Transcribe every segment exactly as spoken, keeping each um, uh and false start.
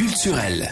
culturel.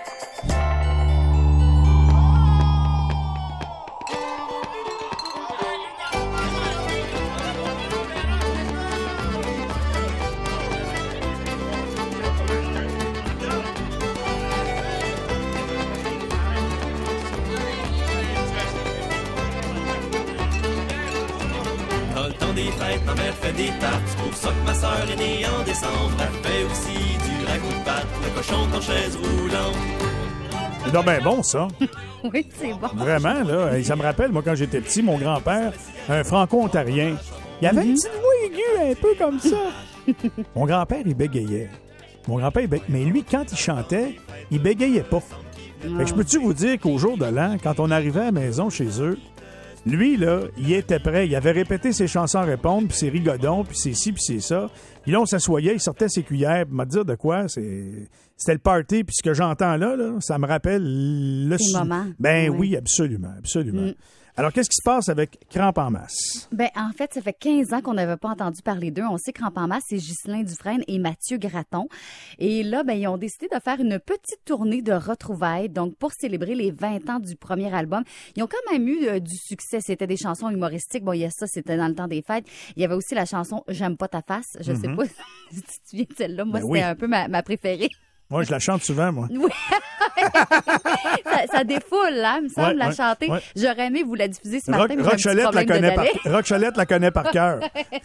Des fêtes, ma mère fait des tartes. C'est pour ça que ma sœur est née en décembre. Elle fait aussi du ragoût de pâte, le cochon en chaise roulante. C'est donc bien bon, ça. Oui, c'est bon. Vraiment, là. Et ça me rappelle, moi, quand j'étais petit, mon grand-père, un franco-ontarien, il avait une petite voix aiguë, un peu comme ça. Mon grand-père, il bégayait. Mon grand-père, il bégayait. Mais lui, quand il chantait, il bégayait pas. Fait que je peux-tu vous dire qu'au jour de l'an, quand on arrivait à la maison chez eux, lui, là, il était prêt. Il avait répété ses chansons à répondre, puis ses rigodons, puis c'est ci, puis c'est ça. Puis là, on s'assoyait, il sortait ses cuillères, puis m'a dit de quoi? C'est... C'était le party, puis ce que j'entends là, là ça me rappelle le... Ces moments. Ben oui, oui absolument, absolument. Mm. Alors, qu'est-ce qui se passe avec Crampe en masse? Ben en fait, ça fait quinze ans qu'on n'avait pas entendu parler d'eux. On sait que Crampe en masse, c'est Ghislain Dufresne et Mathieu Gratton. Et là, ben ils ont décidé de faire une petite tournée de retrouvailles, donc pour célébrer les vingt ans du premier album. Ils ont quand même eu euh, du succès. C'était des chansons humoristiques. Bon, il y a ça, c'était dans le temps des fêtes. Il y avait aussi la chanson J'aime pas ta face. Je mm-hmm. sais pas si tu te souviens de celle-là. Moi, ben c'était oui. un peu ma, ma préférée. Moi, je la chante souvent, moi. Oui. ça, ça défoule, là, il me semble, ouais, la ouais, chanter. Ouais. J'aurais aimé vous la diffuser ce matin, mais Rock Cholette la connaît par Rock Cholette la connaît par cœur.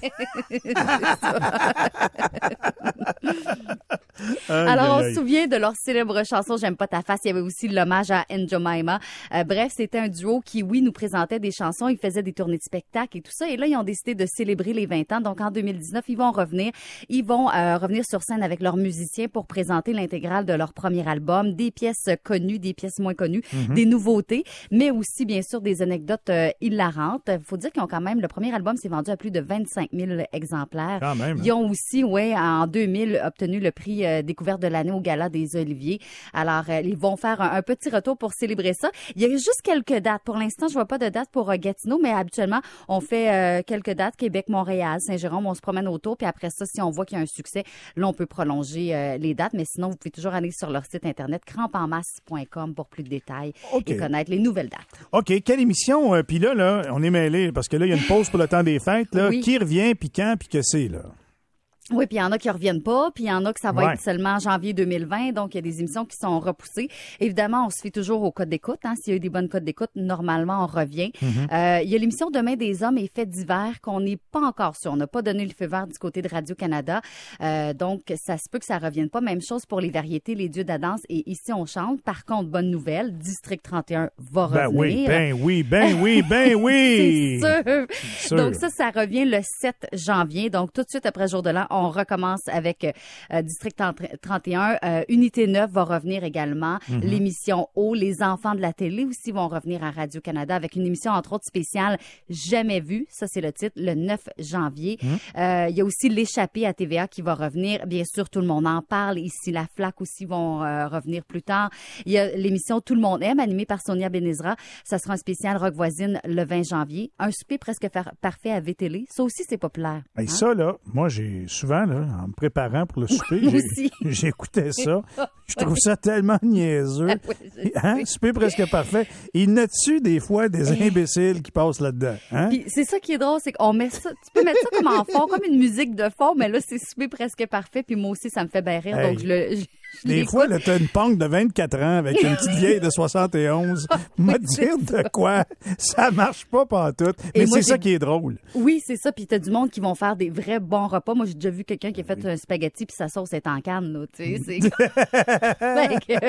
Alors, on se souvient de leur célèbre chanson J'aime pas ta face. Il y avait aussi l'hommage à N'Djamena. Euh, bref, c'était un duo qui, oui, nous présentait des chansons. Ils faisaient des tournées de spectacles et tout ça. Et là, ils ont décidé de célébrer les vingt ans. Donc, en deux mille dix-neuf, ils vont revenir. Ils vont euh, revenir sur scène avec leurs musiciens pour présenter l'intégralité de leur premier album, des pièces connues, des pièces moins connues, mm-hmm. des nouveautés, mais aussi, bien sûr, des anecdotes euh, hilarantes. Il faut dire qu'ils ont quand même, le premier album s'est vendu à plus de vingt-cinq mille exemplaires. Quand même. Ils ont aussi, ouais, en deux mille, obtenu le prix euh, découverte de l'année au Gala des Oliviers. Alors, euh, ils vont faire un, un petit retour pour célébrer ça. Il y a juste quelques dates. Pour l'instant, je vois pas de date pour euh, Gatineau, mais habituellement, on fait euh, quelques dates. Québec, Montréal, Saint-Jérôme, on se promène autour, puis après ça, si on voit qu'il y a un succès, là, on peut prolonger euh, les dates, mais sinon, vous pouvez toujours aller sur leur site internet crampe en masse point com pour plus de détails okay. et connaître les nouvelles dates. OK. Quelle émission? Euh, puis là, là, on est mêlés parce que là, il y a une pause pour le temps des fêtes. Là. Oui. Qui revient, puis quand, puis que c'est, là? Oui, puis il y en a qui reviennent pas, puis il y en a que ça va ouais. être seulement en janvier deux mille vingt, donc il y a des émissions qui sont repoussées. Évidemment, on se fait toujours au code d'écoute. Hein. S'il y a eu des bonnes codes d'écoute, normalement, on revient. Mm-hmm. Euh, il y a l'émission Demain des hommes et faits divers qu'on n'est pas encore sûr. On n'a pas donné le feu vert du côté de Radio-Canada, euh, donc ça se peut que ça revienne pas. Même chose pour les variétés, les dieux de la danse et Ici on chante. Par contre, bonne nouvelle, District trente et un va ben revenir. Ben oui, ben oui, ben oui, ben oui! C'est sûr. sûr! Donc ça, ça revient le sept janvier. Donc tout de suite après Jour de l'An, on recommence avec euh, District trente et un. Euh, Unité neuf va revenir également. Mm-hmm. L'émission O, les enfants de la télé aussi vont revenir à Radio-Canada avec une émission, entre autres, spéciale Jamais vue. Ça, c'est le titre, le neuf janvier. Il mm-hmm. euh, y a aussi L'échappée à T V A qui va revenir. Bien sûr, Tout le monde en parle. Ici, La Flaque aussi vont euh, revenir plus tard. Il y a l'émission Tout le monde aime, animée par Sonia Benezra. Ça sera un spécial Rock Voisine le vingt janvier. Un souper presque fa- parfait à V-Télé. Ça aussi, c'est populaire. Et hein? Ça, là, moi, j'ai souvent, là, en me préparant pour le souper, j'ai, j'écoutais ça. Je trouve ça tellement niaiseux. Oui, hein? Souper presque parfait. Il y en a-tu des fois des imbéciles qui passent là-dedans? Hein? Puis c'est ça qui est drôle, c'est qu'on met ça, tu peux mettre ça comme en fond, comme une musique de fond, mais là, c'est souper presque parfait, puis moi aussi, ça me fait bien rire, hey. donc je le... Je... Des l'écoute. Fois, là, t'as une punk de vingt-quatre ans avec une petite vieille de soixante et onze. M'a dire de quoi? Ça marche pas pantoute. Mais moi, c'est j'ai... ça qui est drôle. Oui, c'est ça. Puis t'as du monde qui vont faire des vrais bons repas. Moi, j'ai déjà vu quelqu'un qui a fait un spaghetti puis sa sauce est en canne, là. Tu sais, c'est...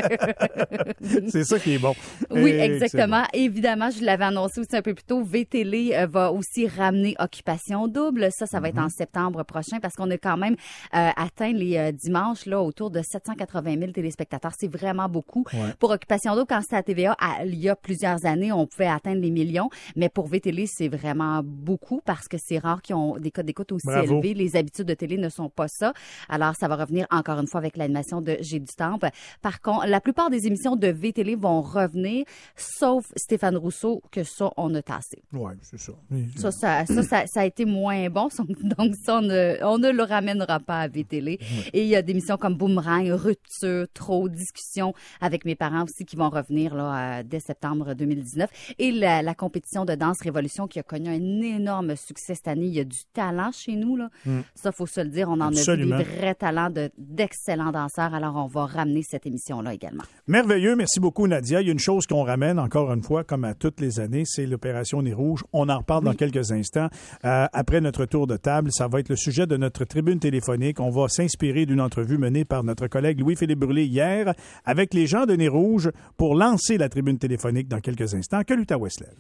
c'est ça qui est bon. Oui, et exactement. Bon. Évidemment, je l'avais annoncé aussi un peu plus tôt. V-Télé euh, va aussi ramener Occupation double. Ça, ça va mm-hmm. être en septembre prochain parce qu'on a quand même euh, atteint les euh, dimanches, là, autour de sept cent quatre-vingt mille téléspectateurs. C'est vraiment beaucoup. Ouais. Pour Occupation double, quand c'était à T V A, à, il y a plusieurs années, on pouvait atteindre les millions. Mais pour V-Télé, c'est vraiment beaucoup parce que c'est rare qu'ils ont des codes d'écoute aussi Bravo. élevés. Les habitudes de télé ne sont pas ça. Alors, ça va revenir encore une fois avec l'animation de J'ai du Temple. Par contre, la plupart des émissions de V-Télé vont revenir, sauf Stéphane Rousseau, que ça, on a tassé. Oui, c'est ça. Ça, ça, ça, ça, ça a été moins bon. Donc, ça, on ne, on ne le ramènera pas à V-Télé. Ouais. Et il y a des émissions comme Boomerang, Retour rupture, trop, discussion avec mes parents aussi qui vont revenir là, euh, dès septembre deux mille dix-neuf. Et la, la compétition de danse Révolution qui a connu un énorme succès cette année. Il y a du talent chez nous. Là. Mm. Ça, il faut se le dire. On en Absolument. a vu des vrais talents de, d'excellents danseurs. Alors, on va ramener cette émission-là également. Merveilleux. Merci beaucoup, Nadia. Il y a une chose qu'on ramène encore une fois, comme à toutes les années, c'est l'opération Nez Rouge. On en reparle oui. dans quelques instants. Euh, après notre tour de table, ça va être le sujet de notre tribune téléphonique. On va s'inspirer d'une entrevue menée par notre collègue Louis-Philippe Brûlé hier avec les gens de Nez Rouge pour lancer la tribune téléphonique dans quelques instants. Que l'Outaouais se lève.